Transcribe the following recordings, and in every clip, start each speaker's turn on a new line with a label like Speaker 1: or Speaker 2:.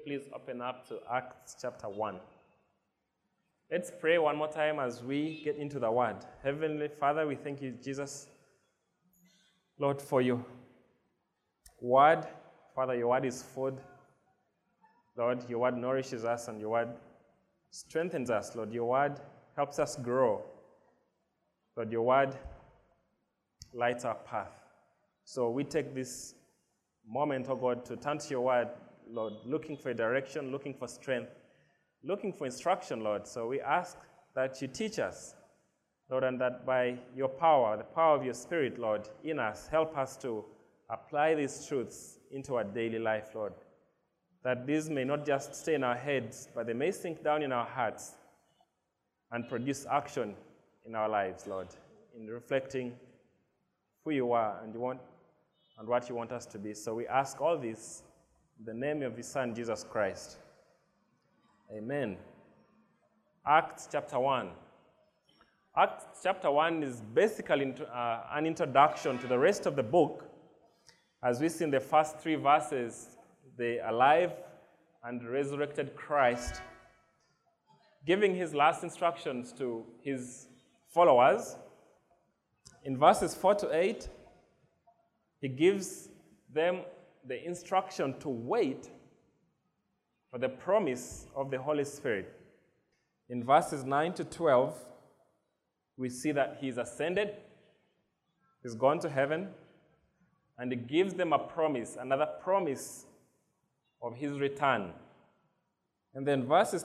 Speaker 1: please open up to Acts chapter 1. Let's pray one more time as we get into the Word. Heavenly Father, we thank you, Jesus, Lord, for your Word. Father, your Word is food. Lord, your Word nourishes us and your Word strengthens us. Lord, your Word helps us grow. Lord, your Word lights our path. So we take this moment, oh God, to turn to your Word, Lord, looking for direction, looking for strength, looking for instruction, Lord. So we ask that you teach us, Lord, and that by your power, the power of your Spirit, Lord, in us, help us to apply these truths into our daily life, Lord. That these may not just stay in our heads, but they may sink down in our hearts and produce action in our lives, Lord, in reflecting who you are and what you want us to be. So we ask all this in the name of your Son, Jesus Christ. Amen. Acts chapter 1. Acts chapter 1 is basically an introduction to the rest of the book. As we see in the first 3 verses, the alive and resurrected Christ giving his last instructions to his followers. In verses 4 to 8, he gives them the instruction to wait for the promise of the Holy Spirit. In verses 9 to 12, we see that he's ascended, he's gone to heaven, and he gives them a promise, another promise of his return. And then verses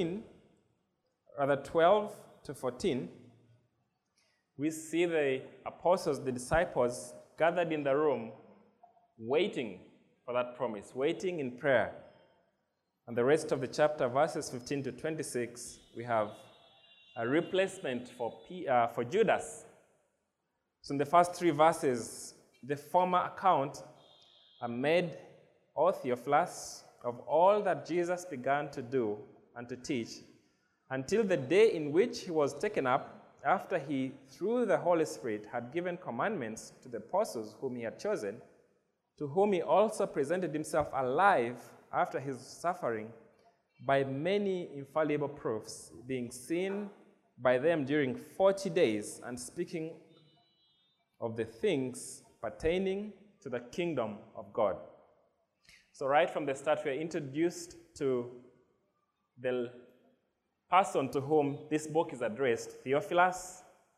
Speaker 1: 12 to 14, we see the apostles, the disciples, gathered in the room, waiting for that promise, waiting in prayer. And the rest of the chapter, verses 15 to 26, we have a replacement for Judas. So in the first 3 verses, the former account are made, O Theophilus, of all that Jesus began to do and to teach, until the day in which he was taken up, after he, through the Holy Spirit, had given commandments to the apostles whom he had chosen, to whom he also presented himself alive after his suffering, by many infallible proofs, being seen by them during 40 days, and speaking of the things pertaining to the kingdom of God. So right from the start, we are introduced to the person to whom this book is addressed, Theophilus.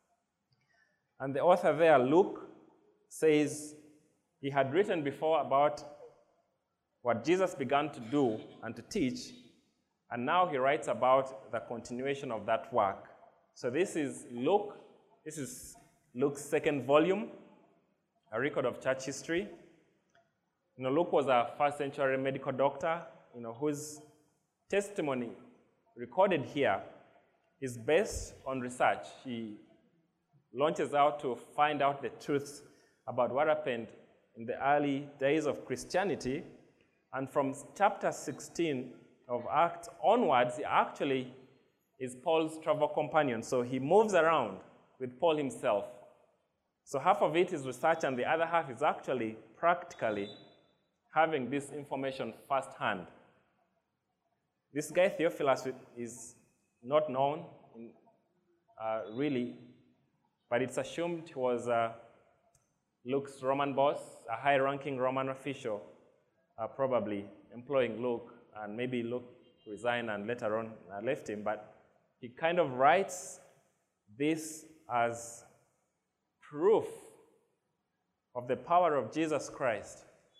Speaker 1: And the author there, Luke, says he had written before about what Jesus began to do and to teach, and now he writes about the continuation of that work. So this is Luke. This is Luke's 2nd volume, a record of church history. Luke was a 1st century medical doctor, whose testimony recorded here is based on research. He launches out to find out the truths about what happened in the early days of Christianity. And from chapter 16 of Acts onwards, he actually is Paul's travel companion. So he moves around with Paul himself. So half of it is research, and the other half is actually practically having this information firsthand. This guy Theophilus is not known really, but it's assumed he was Luke's Roman boss, a high-ranking Roman official, probably employing Luke, and maybe Luke resigned and later on left him, but he kind of writes this as proof of the power of Jesus Christ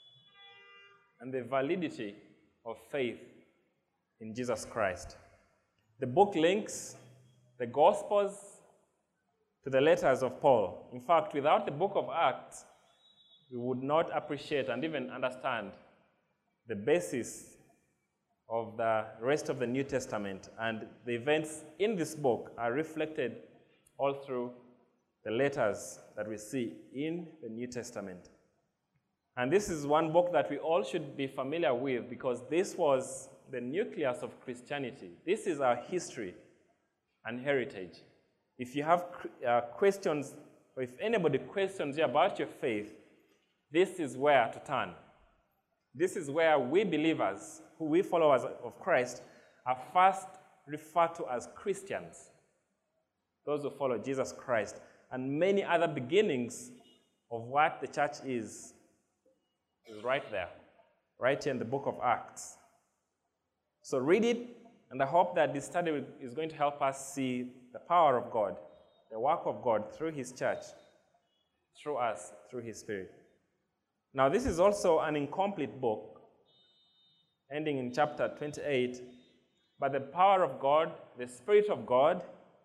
Speaker 1: and the validity of faith in Jesus Christ. The book links the Gospels to the letters of Paul. In fact, without the book of Acts, we would not appreciate and even understand the basis of the rest of the New Testament. And the events in this book are reflected all through the letters that we see in the New Testament. And this is one book that we all should be familiar with, because this was the nucleus of Christianity. This is our history and heritage. If you have questions, or if anybody questions you about your faith, this is where to turn. This is where we believers who we followers of Christ are first referred to as Christians, those who follow Jesus Christ, and many other beginnings of what the church is right there, right here in the book of Acts. So read it, and I hope that this study is going to help us see the power of God, the work of God through his church, through us, through his Spirit. Now, this is also an incomplete book, ending in chapter 28, but the power of God, the Spirit of God,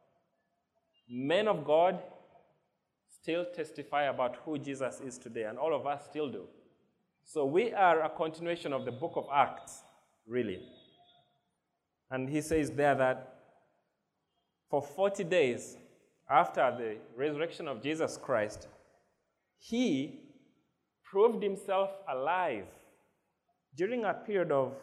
Speaker 1: men of God still testify about who Jesus is today, and all of us still do. So we are a continuation of the book of Acts, really. And he says there that for 40 days after the resurrection of Jesus Christ, he proved himself alive during a period of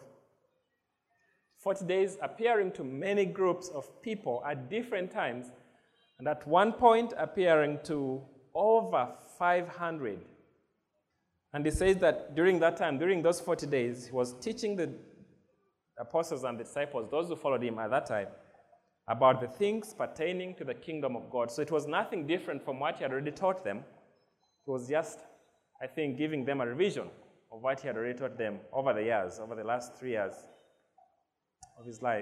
Speaker 1: 40 days, appearing to many groups of people at different times, and at one point appearing to over 500. And he says that during that time, during those 40 days, he was teaching the apostles and the disciples, those who followed him at that time, about the things pertaining to the kingdom of God. So it was nothing different from what he had already taught them. It was just, I think, giving them a revision of what he had already taught them over the years, over the last 3 years of his life.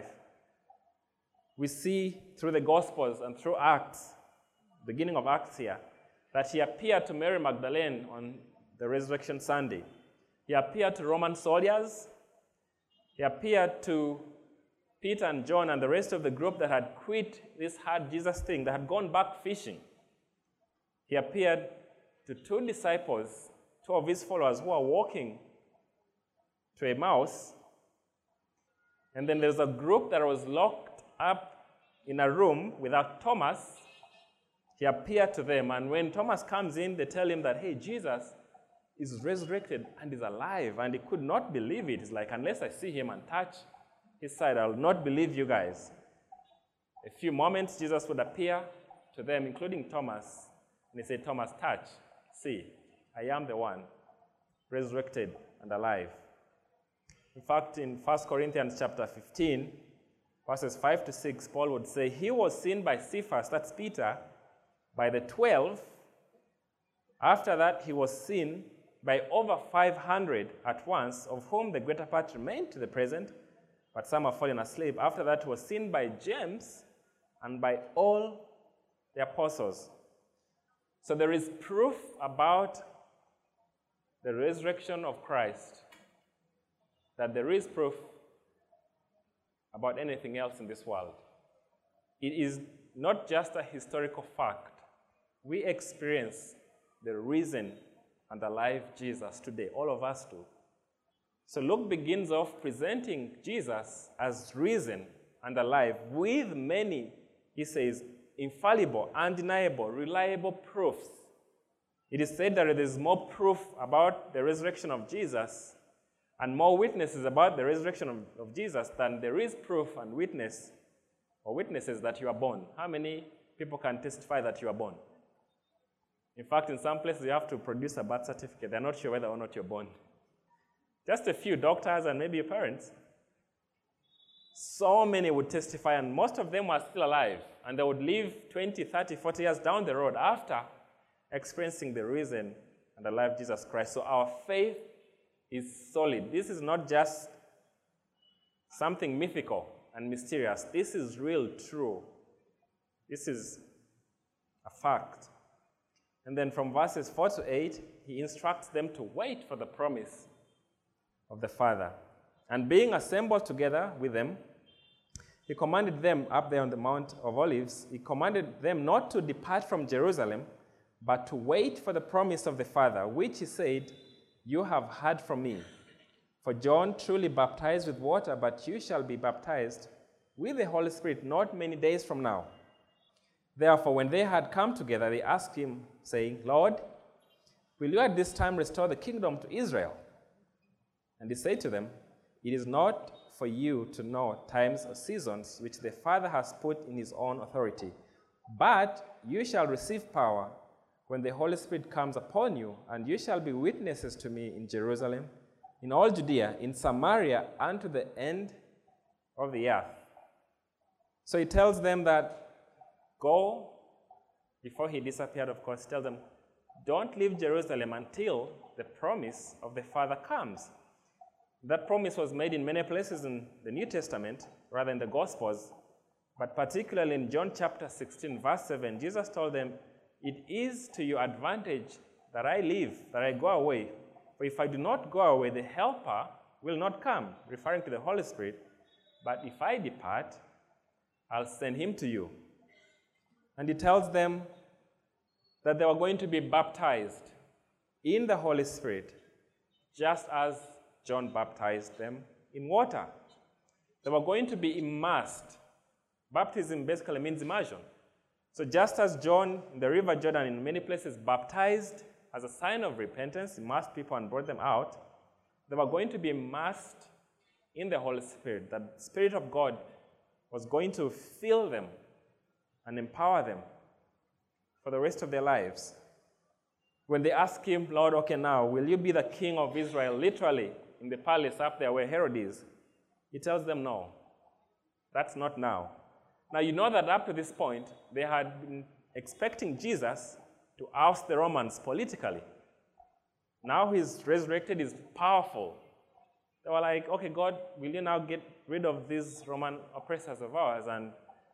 Speaker 1: We see through the Gospels and through Acts, beginning of Acts here, that he appeared to Mary Magdalene on the Resurrection Sunday. He appeared to Roman soldiers. He appeared to Peter and John and the rest of the group that had quit this hard Jesus thing, that had gone back fishing. He appeared to 2 disciples, 2 of his followers who are walking to Emmaus. And then there's a group that was locked up in a room without Thomas. He appeared to them, and when Thomas comes in, they tell him that, hey, Jesus is resurrected and is alive, and he could not believe it. He's like, unless I see him and touch his side, I will not believe you guys. A few moments, Jesus would appear to them, including Thomas, and he said, Thomas, touch, see, I am the one, resurrected and alive. In fact, in 1 Corinthians chapter 15, verses 5 to 6, Paul would say, he was seen by Cephas, that's Peter, by the 12. After that, he was seen by over 500 at once, of whom the greater part remain to the present, but some have fallen asleep. After that, he was seen by James and by all the apostles. So there is proof about the resurrection of Christ, that there is proof about anything else in this world. It is not just a historical fact. We experience the risen and alive Jesus today. All of us do. So Luke begins off presenting Jesus as risen and alive with many, he says, infallible, undeniable, reliable proofs. It is said that there is more proof about the resurrection of Jesus and more witnesses about the resurrection of Jesus than there is proof and witness or witnesses that you are born. How many people can testify that you are born? In fact, in some places, you have to produce a birth certificate. They're not sure whether or not you're born. Just a few doctors and maybe your parents. So many would testify, and most of them were still alive. And they would live 20, 30, 40 years down the road after experiencing the risen and alive Jesus Christ. So our faith is solid. This is not just something mythical and mysterious. This is real, true. This is a fact. And then from verses 4 to 8, he instructs them to wait for the promise of the Father. And being assembled together with them, he commanded them up there on the Mount of Olives, he commanded them not to depart from Jerusalem, but to wait for the promise of the Father, which he said, you have heard from me. For John truly baptized with water, but you shall be baptized with the Holy Spirit not many days from now. Therefore, when they had come together, they asked him, saying, Lord, will you at this time restore the kingdom to Israel? And he said to them, it is not for you to know times or seasons which the Father has put in his own authority, but you shall receive power when the Holy Spirit comes upon you, and you shall be witnesses to me in Jerusalem, in all Judea, in Samaria, and to the end of the earth. So he tells them that go, before he disappeared, of course, tell them, don't leave Jerusalem until the promise of the Father comes. That promise was made in many places in the New Testament, rather in the Gospels, but particularly in John chapter 16, verse 7, Jesus told them, it is to your advantage that I leave, that I go away. For if I do not go away, the Helper will not come, referring to the Holy Spirit. But if I depart, I'll send him to you. And he tells them that they were going to be baptized in the Holy Spirit, just as John baptized them in water. They were going to be immersed. Baptism basically means immersion. So just as John in the River Jordan in many places baptized as a sign of repentance, immersed people and brought them out, they were going to be immersed in the Holy Spirit. The Spirit of God was going to fill them and empower them for the rest of their lives. When they ask him, Lord, okay, now, will you be the king of Israel, literally, in the palace up there where Herod is? He tells them, no, that's not now. Now, you know that up to this point, they had been expecting Jesus to oust the Romans politically. Now he's resurrected, he's powerful. They were like, okay, God, will you now get rid of these Roman oppressors of ours, and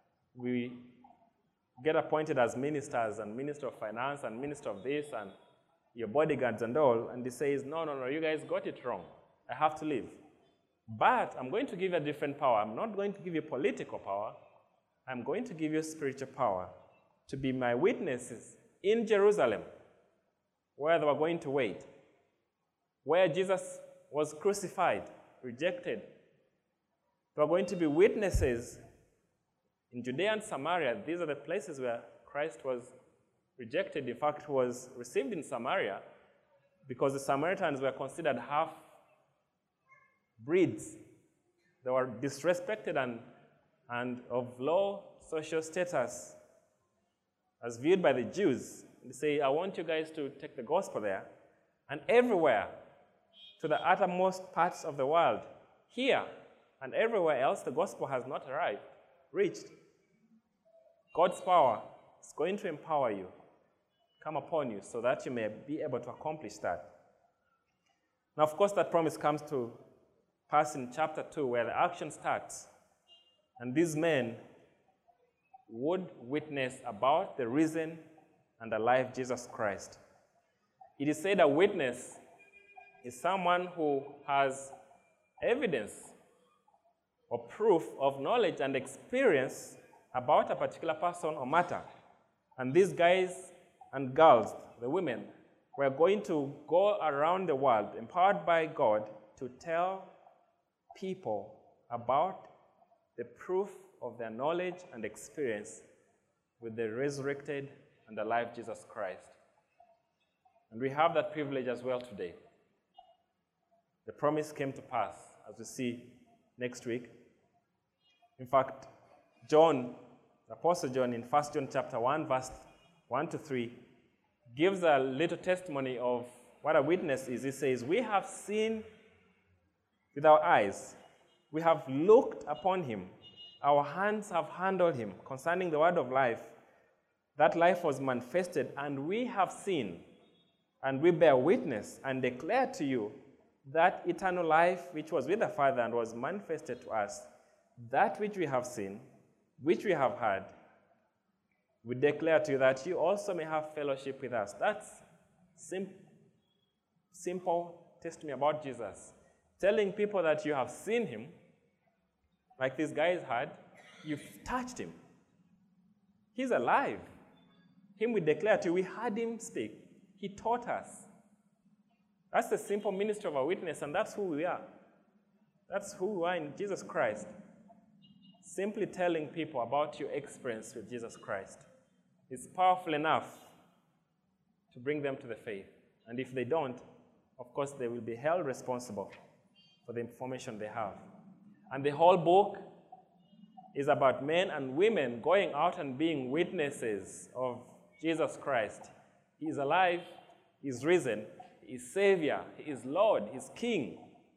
Speaker 1: we get appointed as ministers and minister of finance and minister of this and your bodyguards and all? And he says, no, you guys got it wrong. I have to leave. But I'm going to give you a different power. I'm not going to give you political power. I'm going to give you spiritual power to be my witnesses in Jerusalem, where they were going to wait, where Jesus was crucified, rejected. They were going to be witnesses in Judea and Samaria. These are the places where Christ was rejected. In fact, he was received in Samaria because the Samaritans were considered half-breeds. They were disrespected and of low social status as viewed by the Jews. They say, I want you guys to take the gospel there. And everywhere, to the uttermost parts of the world, here and everywhere else, the gospel has not reached. God's power is going to empower you, come upon you, so that you may be able to accomplish that. Now, of course, that promise comes to pass in chapter 2, where the action starts. And these men would witness about the risen and alive Jesus Christ. It is said a witness is someone who has evidence or proof of knowledge and experience about a particular person or matter. And these guys and girls, the women, were going to go around the world, empowered by God, to tell people about the proof of their knowledge and experience with the resurrected and alive Jesus Christ. And we have that privilege as well today. The promise came to pass, as we see next week. In fact, John, the Apostle John, in 1 John chapter 1, verse 1 to 3, gives a little testimony of what a witness is. He says, we have seen with our eyes, we have looked upon him, our hands have handled him concerning the word of life. That life was manifested, and we have seen, and we bear witness and declare to you that eternal life which was with the Father and was manifested to us. That which we have seen, which we have heard, we declare to you, that you also may have fellowship with us. That's simple testimony about Jesus. Telling people that you have seen him, like these guys had, you've touched him. He's alive. Him we declare to you, we heard him speak. He taught us. That's the simple ministry of a witness, and that's who we are. That's who we are in Jesus Christ. Simply telling people about your experience with Jesus Christ is powerful enough to bring them to the faith. And if they don't, of course, they will be held responsible for the information they have. And the whole book is about men and women going out and being witnesses of Jesus Christ. He is alive, he is risen, he is Savior, he is Lord, he is King.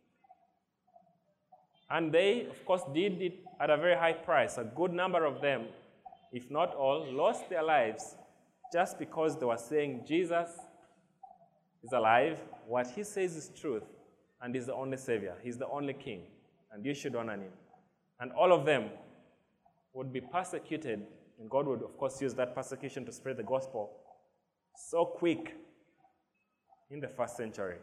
Speaker 1: And they, of course, did it at a very high price. A good number of them, if not all, lost their lives just because they were saying Jesus is alive, what he says is truth, and he's the only Savior. He's the only King, and you should honor him. And all of them would be persecuted, and God would, of course, use that persecution to spread the gospel so quick in the first century.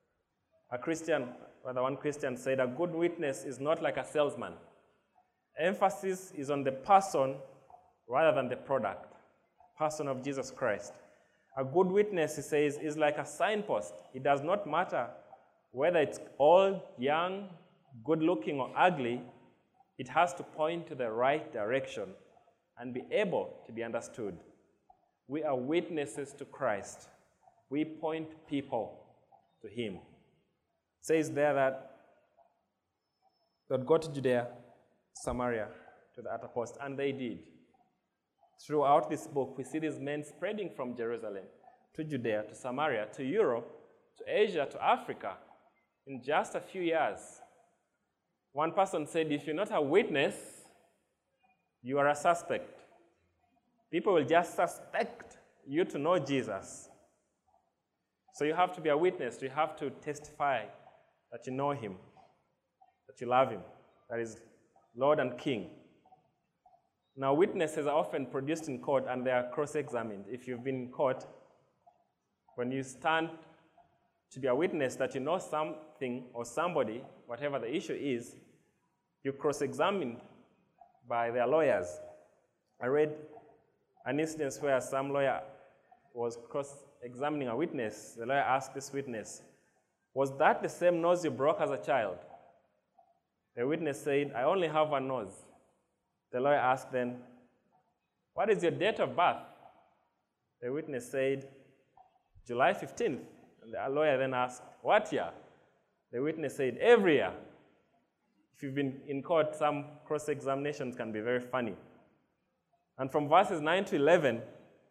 Speaker 1: One Christian said, a good witness is not like a salesman. Emphasis is on the person rather than the product, person of Jesus Christ. A good witness, he says, is like a signpost. It does not matter whether it's old, young, good-looking, or ugly. It has to point to the right direction and be able to be understood. We are witnesses to Christ. We point people to him. It says there that they'd go to Judea, Samaria, to the uttermost, and they did. Throughout this book, we see these men spreading from Jerusalem to Judea, to Samaria, to Europe, to Asia, to Africa, in just a few years. One person said, if you're not a witness, you are a suspect. People will just suspect you to know Jesus. So you have to be a witness. You have to testify that you know him, that you love him, that is Lord and King. Now, witnesses are often produced in court and they are cross-examined. If you've been in court, when you stand to be a witness that you know something or somebody, whatever the issue is, you cross-examined by their lawyers. I read an instance where some lawyer was cross-examining a witness. The lawyer asked this witness, was that the same nose you broke as a child? The witness said, I only have one nose. The lawyer asked then, what is your date of birth? The witness said, July 15th. And the lawyer then asked, what year? The witness said, every year. If you've been in court, some cross-examinations can be very funny. And from verses 9 to 11,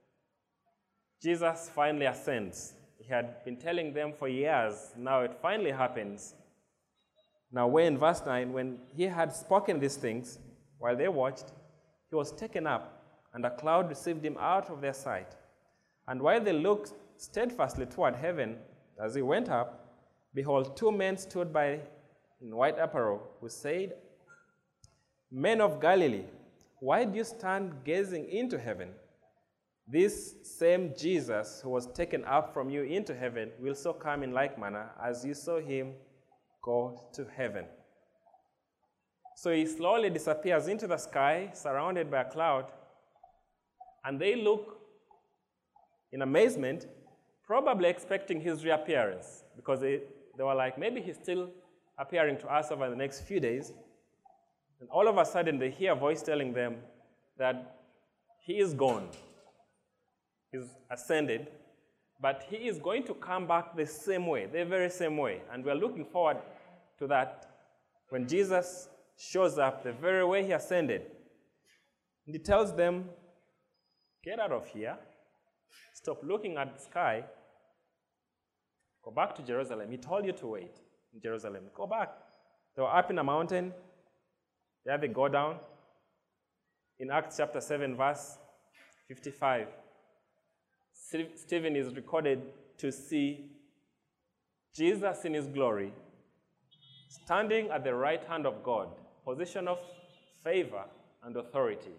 Speaker 1: Jesus finally ascends. He had been telling them for years. Now it finally happens. Now, we're in verse 9, when he had spoken these things, while they watched, he was taken up, and a cloud received him out of their sight. And while they looked steadfastly toward heaven as he went up, behold, two men stood by in white apparel, who said, Men of Galilee, why do you stand gazing into heaven? This same Jesus who was taken up from you into heaven will so come in like manner as you saw him go to heaven. So he slowly disappears into the sky, surrounded by a cloud, and they look in amazement, probably expecting his reappearance, because they were like, maybe he's still appearing to us over the next few days. And all of a sudden, they hear a voice telling them that he is gone. He's ascended, but he is going to come back the same way, the very same way. And we're looking forward to that when Jesus shows up the very way he ascended. And he tells them, get out of here, stop looking at the sky, go back to Jerusalem. He told you to wait in Jerusalem. Go back. They were up in a mountain. There they go down. In Acts chapter 7, verse 55, Stephen is recorded to see Jesus in his glory, standing at the right hand of God, position of favor and authority.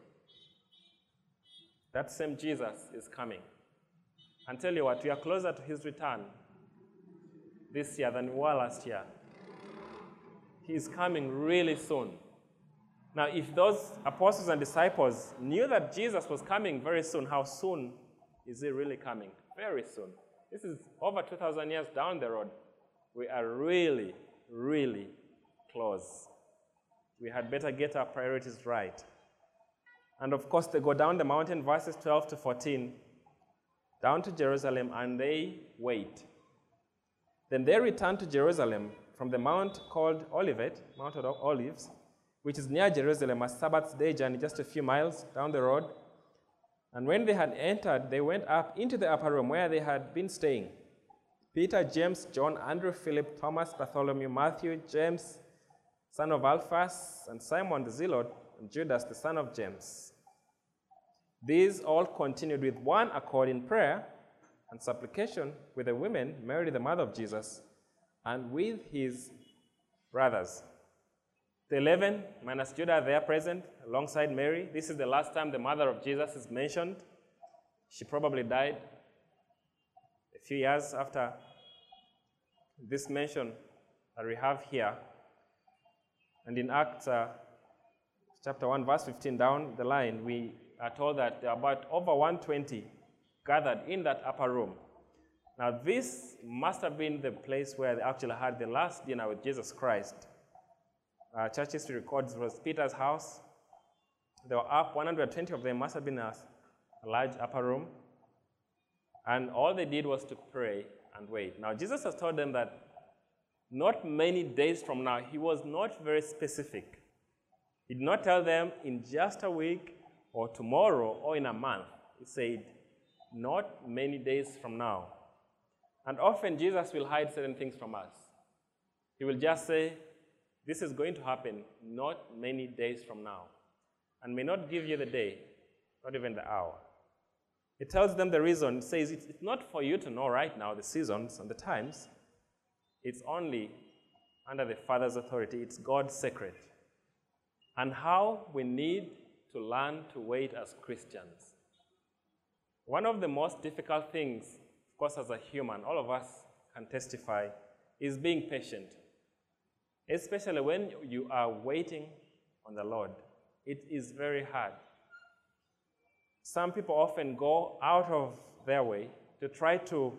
Speaker 1: That same Jesus is coming. And tell you what, we are closer to his return this year than we were last year. He is coming really soon. Now, if those apostles and disciples knew that Jesus was coming very soon, how soon is he really coming? Very soon. This is over 2,000 years down the road. We are really, really close. We had better get our priorities right. And of course, they go down the mountain, verses 12 to 14, down to Jerusalem, and they wait. Then they return to Jerusalem from the mount called Olivet, Mount of Olives, which is near Jerusalem, a Sabbath day journey, just a few miles down the road. And when they had entered, they went up into the upper room where they had been staying. Peter, James, John, Andrew, Philip, Thomas, Bartholomew, Matthew, James, son of Alphaeus, and Simon the Zealot, and Judas the son of James. These all continued with one accord in prayer and supplication with the women, Mary the mother of Jesus, and with his brothers. The 11, minus Judah, they are present alongside Mary. This is the last time the mother of Jesus is mentioned. She probably died a few years after this mention that we have here. And in Acts chapter 1, verse 15, down the line, we are told that there are about over 120 gathered in that upper room. Now, this must have been the place where they actually had the last dinner with Jesus Christ. Church history records it was Peter's house. They were up, 120 of them must have been a large upper room. And all they did was to pray and wait. Now, Jesus has told them that not many days from now, he was not very specific. He did not tell them in just a week or tomorrow or in a month. He said, not many days from now. And often Jesus will hide certain things from us. He will just say, this is going to happen not many days from now, and may not give you the day, not even the hour. It tells them the reason. It says it's not for you to know right now the seasons and the times. It's only under the Father's authority. It's God's secret. And how we need to learn to wait as Christians. One of the most difficult things, of course, as a human, all of us can testify, is being patient. Especially when you are waiting on the Lord. It is very hard. Some people often go out of their way to try to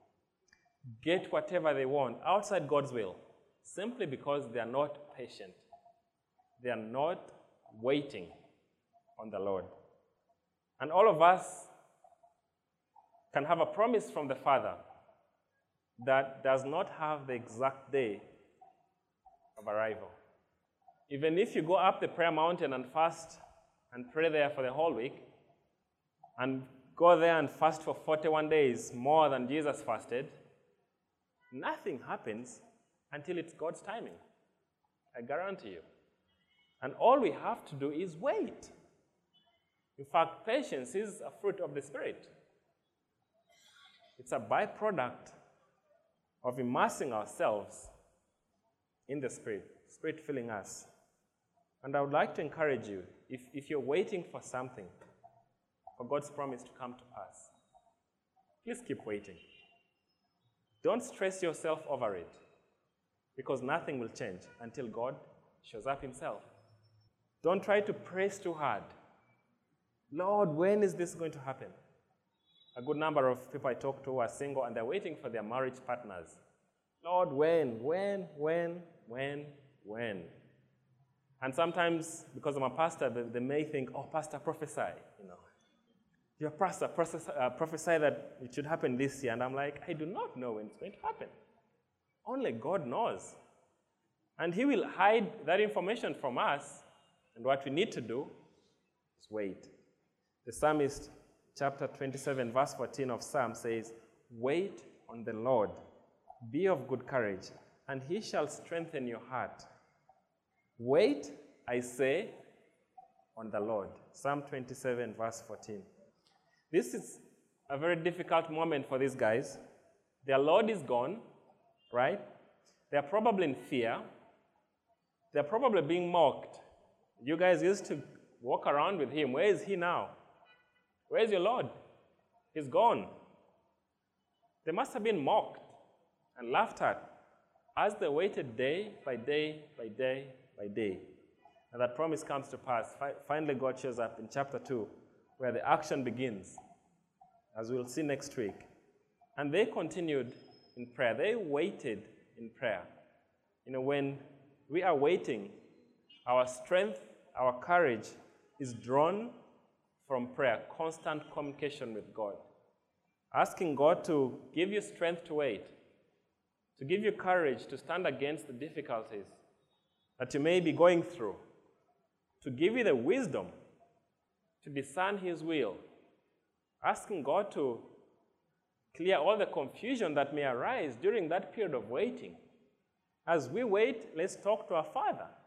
Speaker 1: get whatever they want outside God's will, simply because they are not patient. They are not waiting on the Lord. And all of us can have a promise from the Father that does not have the exact day of arrival. Even if you go up the prayer mountain and fast and pray there for the whole week, and go there and fast for 41 days, more than Jesus fasted, nothing happens until it's God's timing. I guarantee you. And all we have to do is wait. In fact, patience is a fruit of the Spirit. It's a byproduct of immersing ourselves in the Spirit filling us. And I would like to encourage you, if you're waiting for something, for God's promise to come to us, please keep waiting. Don't stress yourself over it, because nothing will change until God shows up himself. Don't try to press too hard. Lord, when is this going to happen? A good number of people I talk to are single and they're waiting for their marriage partners. Lord, when? And sometimes, because I'm a pastor, they may think, oh, pastor, prophesy, Your pastor, prophesy that it should happen this year. And I'm like, I do not know when it's going to happen. Only God knows. And he will hide that information from us. And what we need to do is wait. The psalmist, chapter 27, verse 14 of Psalm says, wait on the Lord. Be of good courage, and he shall strengthen your heart. Wait, I say, on the Lord. Psalm 27, verse 14. This is a very difficult moment for these guys. Their Lord is gone, right? They're probably in fear. They're probably being mocked. You guys used to walk around with him. Where is he now? Where is your Lord? He's gone. They must have been mocked and laughed at as they waited day by day by day by day. And that promise comes to pass. Finally, God shows up in chapter 2, where the action begins, as we'll see next week. And they continued in prayer. They waited in prayer. When we are waiting, our strength, our courage is drawn from prayer, constant communication with God. Asking God to give you strength to wait, to give you courage to stand against the difficulties that you may be going through, to give you the wisdom to discern his will. Asking God to clear all the confusion that may arise during that period of waiting. As we wait, let's talk to our Father.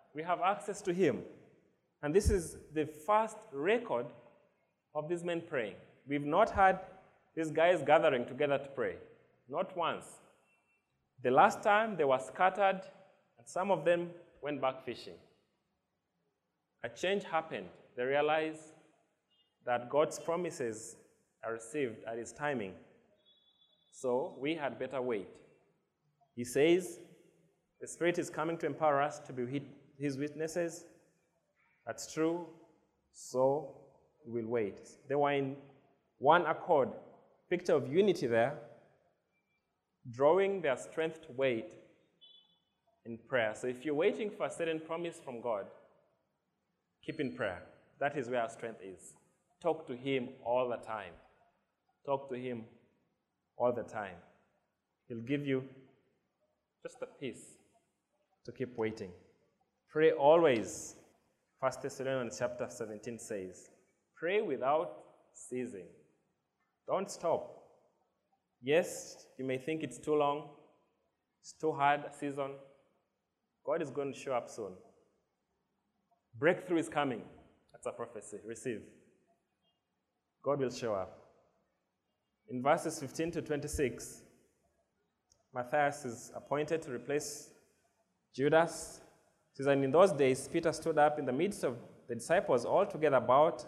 Speaker 1: We have access to him. And this is the first record of these men praying. We've not had these guys gathering together to pray. Not once. The last time they were scattered, and some of them went back fishing. A change happened. They realized that God's promises are received at his timing. So we had better wait. He says the Spirit is coming to empower us to be his witnesses. That's true. So we will wait. They were in one accord. Picture of unity there, drawing their strength to wait in prayer. So if you're waiting for a certain promise from God, keep in prayer. That is where our strength is. Talk to him all the time. Talk to him all the time. He'll give you just the peace to keep waiting. Pray always. 1 Thessalonians chapter 17 says, pray without ceasing. Don't stop. Yes, you may think it's too long, it's too hard a season. God is going to show up soon. Breakthrough is coming. That's a prophecy. Receive. God will show up. In verses 15 to 26, Matthias is appointed to replace Judas. It says, and in those days, Peter stood up in the midst of the disciples, altogether about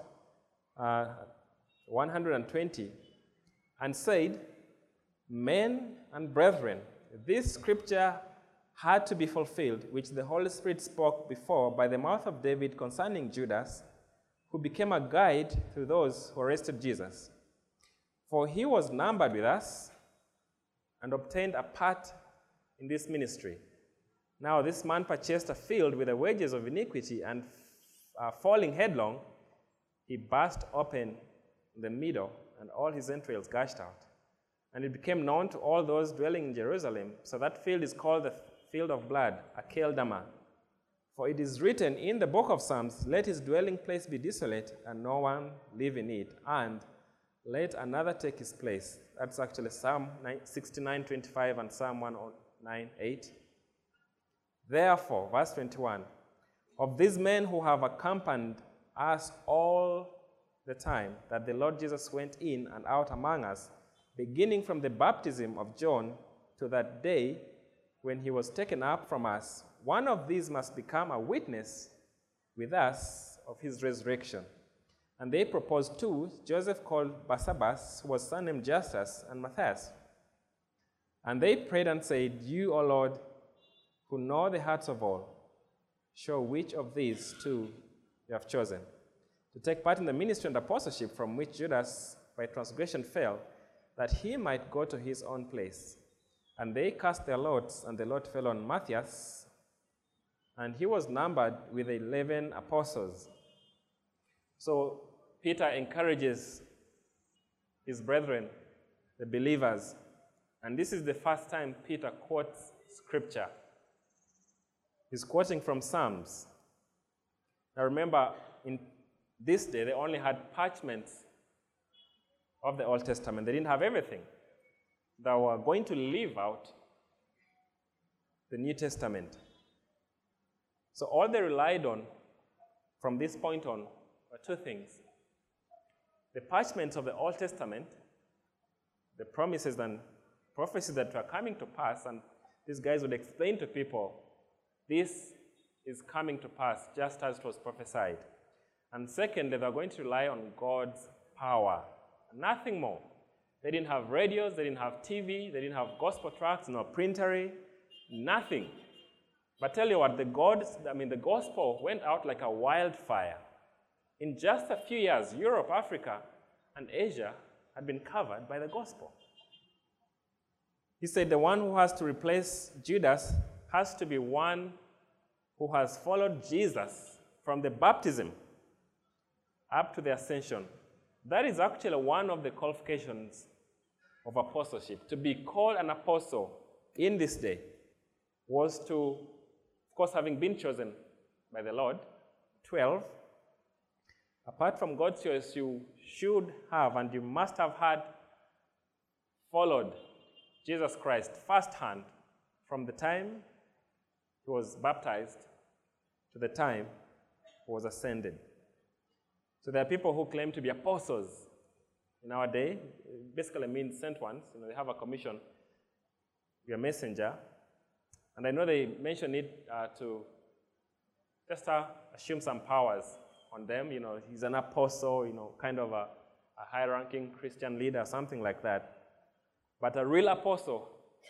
Speaker 1: 120, and said, men and brethren, this scripture had to be fulfilled, which the Holy Spirit spoke before by the mouth of David concerning Judas, who became a guide to those who arrested Jesus. For he was numbered with us and obtained a part in this ministry. Now this man purchased a field with the wages of iniquity, and falling headlong, he burst open in the middle, and all his entrails gushed out. And it became known to all those dwelling in Jerusalem. So that field is called the field of blood, Akeldama. For it is written in the book of Psalms, let his dwelling place be desolate, and no one live in it, and let another take his place. That's actually Psalm 69:25 and Psalm 109:8. Therefore, verse 21, of these men who have accompanied us all the time that the Lord Jesus went in and out among us, beginning from the baptism of John to that day when he was taken up from us, one of these must become a witness with us of his resurrection. And they proposed two, Joseph called Barsabbas, who was surnamed Justus, and Matthias. And they prayed and said, you, O Lord, who know the hearts of all, show which of these two you have chosen to take part in the ministry and apostleship from which Judas by transgression fell, that he might go to his own place. And they cast their lots, and the lot fell on Matthias, and he was numbered with the 11 apostles. So Peter encourages his brethren, the believers, and this is the first time Peter quotes scripture. He's quoting from Psalms. Now remember, in this day, they only had parchments of the Old Testament. They didn't have everything. They were going to leave out the New Testament. So all they relied on from this point on were two things. The parchments of the Old Testament, the promises and prophecies that were coming to pass, and these guys would explain to people, this is coming to pass just as it was prophesied. And secondly, they were going to rely on God's power, nothing more. They didn't have radios, they didn't have TV, they didn't have gospel tracts, no printery, nothing. But tell you what, the gospel went out like a wildfire. In just a few years, Europe, Africa, and Asia had been covered by the gospel. He said the one who has to replace Judas has to be one who has followed Jesus from the baptism up to the ascension. That is actually one of the qualifications of apostleship. To be called an apostle in this day was to, of course, having been chosen by the Lord, 12. Apart from God's choice, you should have and you must have had followed Jesus Christ firsthand from the time he was baptized to the time he was ascended. So there are people who claim to be apostles in our day. It basically means sent ones. They have a commission, be a messenger. And I know they mention it to just assume some powers on them. He's an apostle, kind of a high-ranking Christian leader, something like that. But a real apostle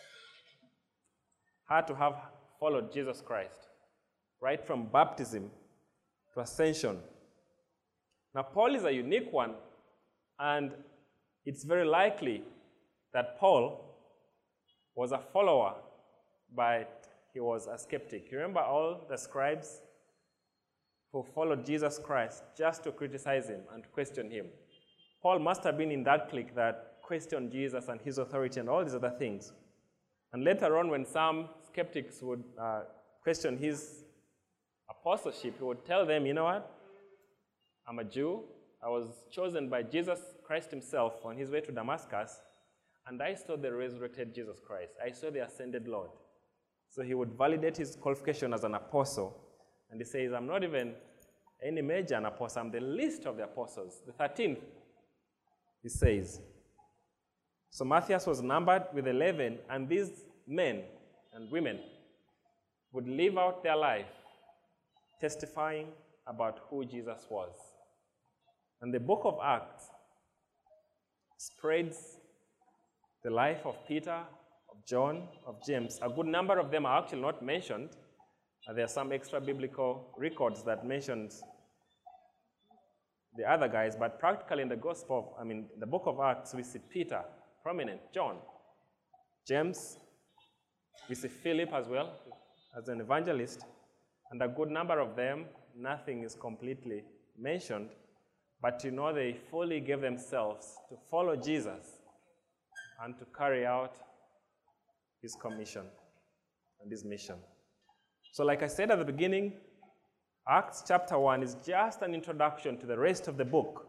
Speaker 1: had to have followed Jesus Christ, right from baptism to ascension. Now, Paul is a unique one, and it's very likely that Paul was a follower, but he was a skeptic. You remember all the scribes who followed Jesus Christ just to criticize him and question him? Paul must have been in that clique that questioned Jesus and his authority and all these other things. And later on, when some skeptics would question his apostleship, he would tell them, you know what? I'm a Jew. I was chosen by Jesus Christ himself on his way to Damascus, and I saw the resurrected Jesus Christ. I saw the ascended Lord. So he would validate his qualification as an apostle, and he says, I'm not even any major an apostle. I'm the least of the apostles, the 13th, he says. So Matthias was numbered with 11, and these men and women would live out their life testifying about who Jesus was. And the book of Acts spreads the life of Peter, of John, of James. A good number of them are actually not mentioned. There are some extra biblical records that mentions the other guys, but practically in the the book of Acts, we see Peter, prominent, John, James, we see Philip as well, as an evangelist, and a good number of them, nothing is completely mentioned, but they fully gave themselves to follow Jesus and to carry out his commission and his mission. So like I said at the beginning, Acts chapter 1 is just an introduction to the rest of the book,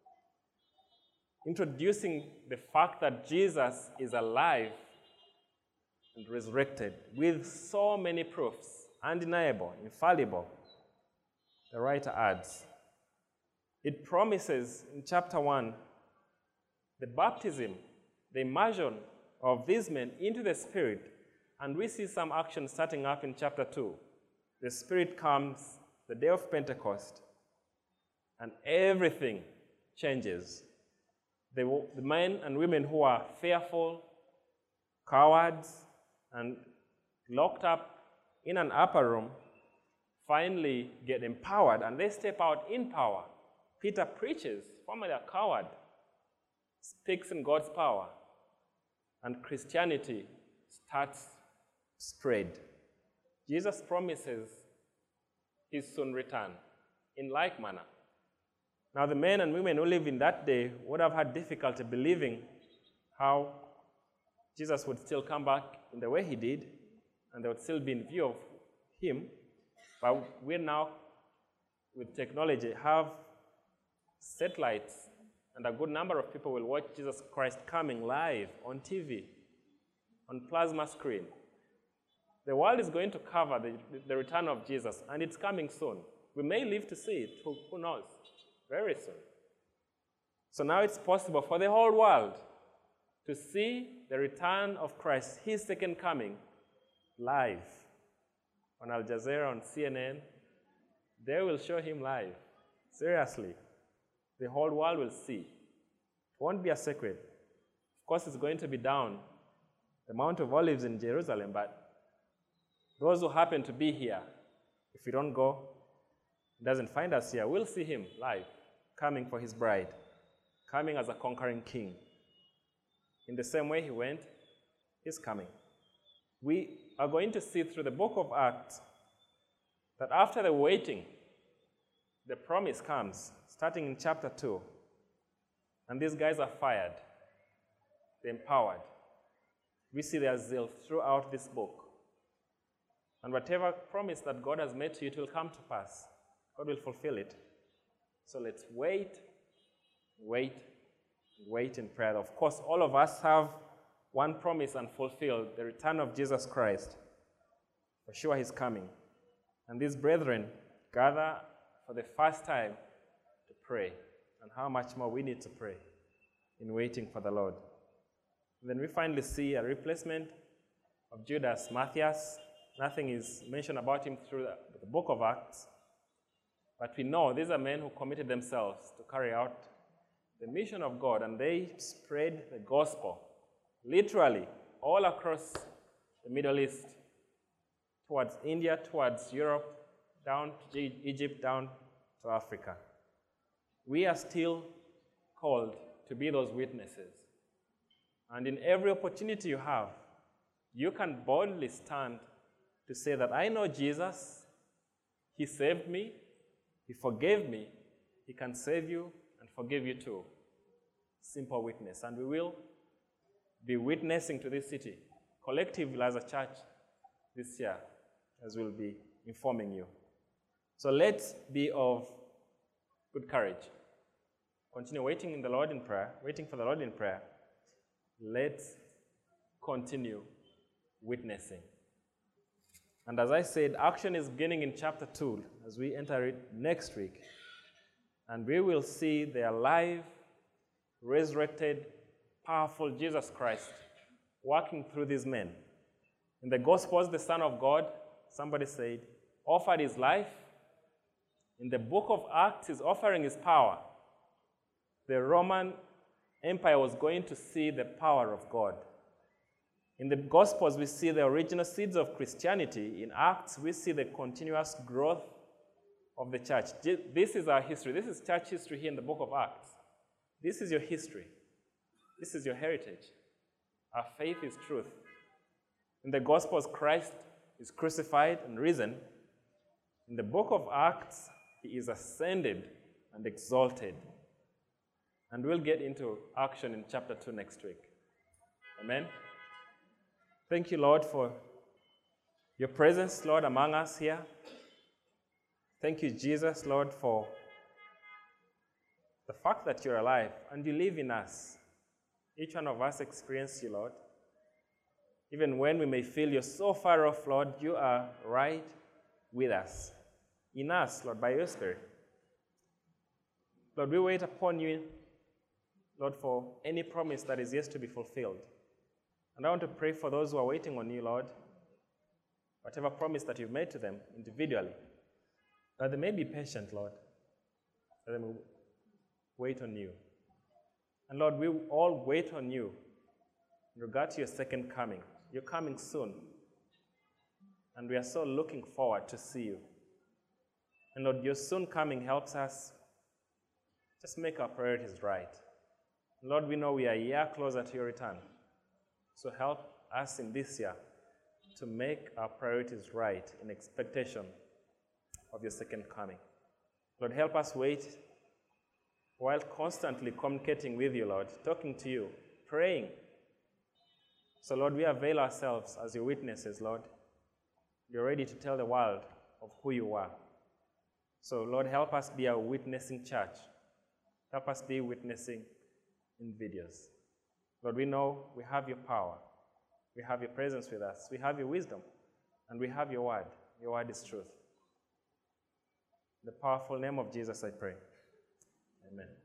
Speaker 1: introducing the fact that Jesus is alive and resurrected with so many proofs, undeniable, infallible. The writer adds, it promises in chapter 1 the baptism, the immersion of these men into the Spirit, and we see some action starting up in chapter 2. The Spirit comes the day of Pentecost, and everything changes. The men and women who are fearful, cowards, and locked up in an upper room finally get empowered, and they step out in power. Peter preaches, formerly a coward, speaks in God's power, and Christianity starts spread. Jesus promises his soon return in like manner. Now, the men and women who lived in that day would have had difficulty believing how Jesus would still come back in the way he did, and they would still be in view of him. But we now, with technology, have satellites, and a good number of people will watch Jesus Christ coming live on TV, on plasma screen. The world is going to cover the return of Jesus, and it's coming soon. We may live to see it, who knows, very soon. So now it's possible for the whole world to see the return of Christ, his second coming, live. On Al Jazeera, on CNN, they will show him live. Seriously. The whole world will see. It won't be a secret. Of course, it's going to be down the Mount of Olives in Jerusalem, but those who happen to be here, if we don't go, he doesn't find us here, we'll see him live, coming for his bride, coming as a conquering king. In the same way he went, he's coming. We are going to see through the book of Acts that after the waiting, the promise comes, starting in chapter 2. And these guys are fired. They're empowered. We see their zeal throughout this book. And whatever promise that God has made to you, it will come to pass. God will fulfill it. So let's wait in prayer. Of course, all of us have one promise unfulfilled, the return of Jesus Christ. For sure, he's coming. And these brethren gather for the first time to pray, and how much more we need to pray in waiting for the Lord. And then we finally see a replacement of Judas Matthias. Nothing is mentioned about him through the book of Acts, but we know these are men who committed themselves to carry out the mission of God, and they spread the gospel literally all across the Middle East, towards India, towards Europe, down to Egypt, down to Africa. We are still called to be those witnesses. And in every opportunity you have, you can boldly stand to say that I know Jesus, he saved me, he forgave me, he can save you and forgive you too. Simple witness. And we will be witnessing to this city collectively as a church this year, as we'll be informing you. So let's be of good courage. Continue waiting in the Lord in prayer, waiting for the Lord in prayer. Let's continue witnessing. And as I said, action is beginning in chapter 2 as we enter it next week. And we will see the alive, resurrected, powerful Jesus Christ working through these men. In the Gospels, the Son of God, somebody said, offered his life. In the book of Acts, he's offering his power. The Roman Empire was going to see the power of God. In the Gospels, we see the original seeds of Christianity. In Acts, we see the continuous growth of the church. This is our history. This is church history here in the book of Acts. This is your history. This is your heritage. Our faith is truth. In the Gospels, Christ is crucified and risen. In the book of Acts, he is ascended and exalted. And we'll get into action in chapter 2 next week. Amen. Thank you, Lord, for your presence, Lord, among us here. Thank you, Jesus, Lord, for the fact that you're alive and you live in us. Each one of us experience you, Lord. Even when we may feel you're so far off, Lord, you are right with us. In us, Lord, by your Spirit. Lord, we wait upon you, Lord, for any promise that is yet to be fulfilled. And I want to pray for those who are waiting on you, Lord, whatever promise that you've made to them individually, that they may be patient, Lord, that they may wait on you. And Lord, we all wait on you in regard to your second coming. You're coming soon. And we are so looking forward to see you. And Lord, your soon coming helps us just make our priorities right. And Lord, we know we are a year closer to your return. So help us in this year to make our priorities right in expectation of your second coming. Lord, help us wait while constantly communicating with you, Lord, talking to you, praying. So, Lord, we avail ourselves as your witnesses, Lord. You're ready to tell the world of who you are. So, Lord, help us be a witnessing church. Help us be witnessing in videos. Lord, we know we have your power. We have your presence with us. We have your wisdom. And we have your word. Your word is truth. In the powerful name of Jesus, I pray. Amen.